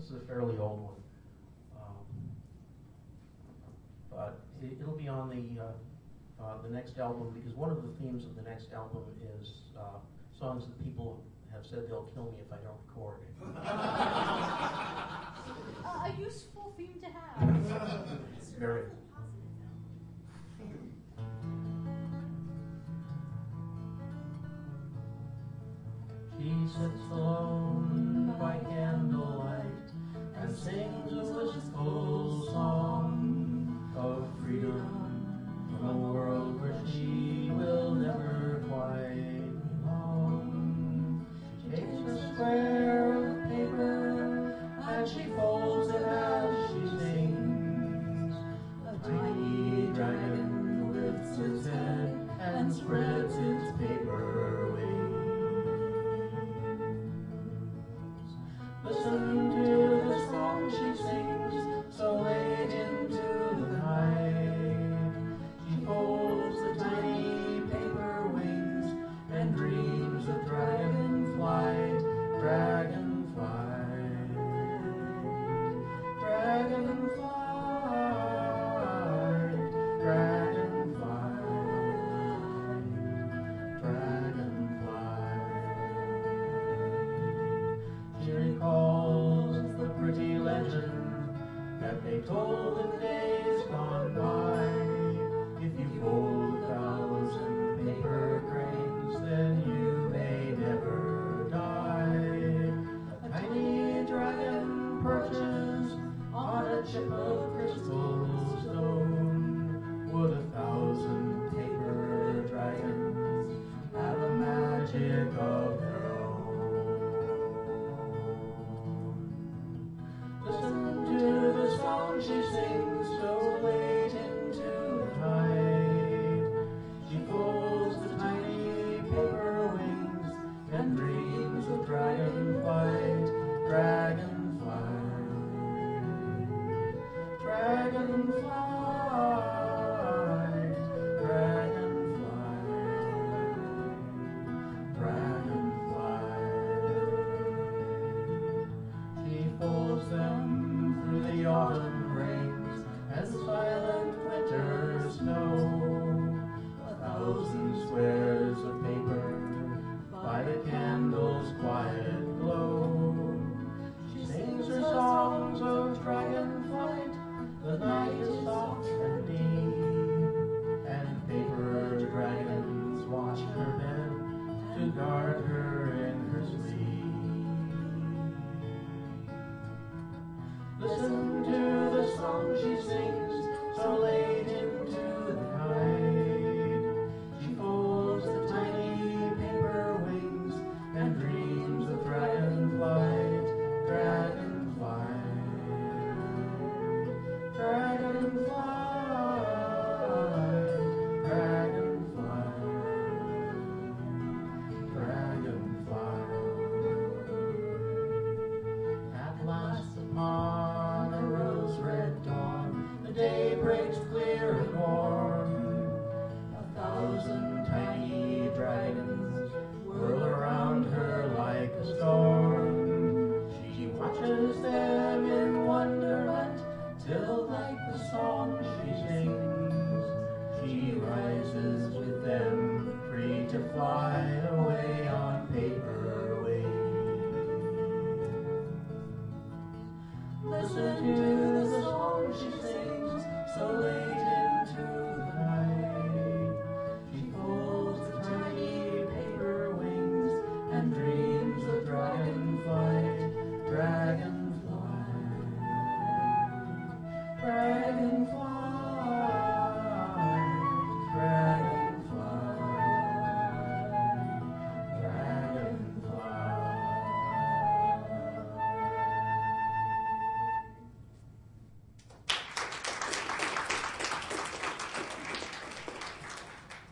is a fairly old one. But it'll be on the next album, because one of the themes of the next album is songs that people have said they'll kill me if I don't record. A useful theme to have. Very. She sits alone by candlelight and sings a wistful song of freedom from a world where she will never quite belong. She takes a square of paper and she folds it as she sings. A tiny dragon lifts its head and spreads its paper wings. Listen to the song she sings, so late into the night. She folds the tiny paper wings and dreams of dragonflight, dragonflight, dragonflight, dragonflight, dragonflight. She recalls the pretty legend that they told in days gone by. If you fold 1,000 paper cranes, then you may never die. A tiny dragon perches on a chip of crystal stone. Would 1,000 paper dragons have a magic of their own? Listen to the song she sings, so late into the night. She folds the tiny paper wings and dreams of dragonflight, dragonflight, dragonflight, dragonflight, dragonflight. She folds them through the autumn rains and silent winter snow. 1,000 squares of paper by the candle's quiet glow. She sings her songs of dragonflight. The night is soft and deep, and paper dragons watch her bed to guard her in her sleep. Listen to the song she sings, so late into the night. She folds the tiny paper wings and dreams of dragonflight, dragonflight, dragonflight, dragonflight, dragonflight. At last upon a rose-red dawn, the day breaks clear and warm. 1,000 tiny dragons whirl around her like a storm. She watches them in wonderment till, like the song she sings, she rises with them, free to fly away on paper wings. Listen to the song she sings, so late into the night. She folds the tiny paper wings and dreams of dragonflight, dragonflight, dragonflight.